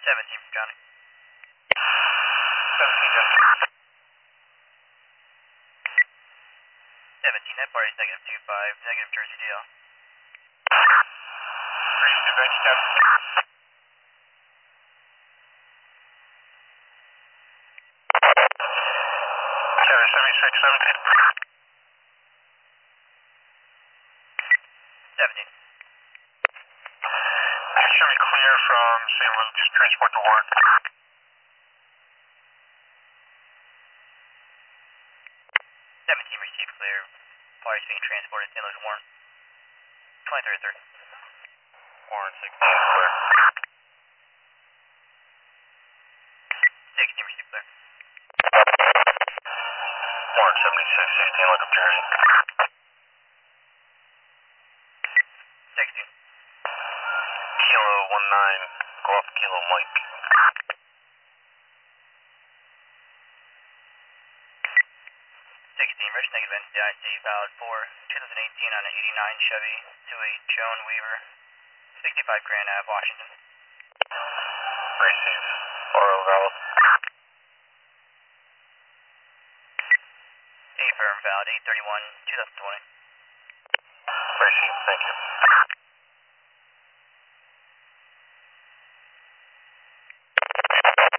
17 from Johnny. 17 Johnny. 17, that party's -25, negative Jersey DL. Reach to bench step. Carrier 76, 17. 17. Show me clear from St. Luke's, transport to Warren. 17, received clear. Party's being transported to St. Louis Warren. 23rd. Warren 16 clear. 16, received clear. Warren 76, 16, look up Jersey. 16. Kilo 19, go off Kilo Mike. 16, rich negative NCIC, valid for 2018 on an 89 Chevy to a Joan Weaver, 65 Grand Ave, Washington. Receive, Oro valid. A firm valid, 8/31/2020. Receive, thank you.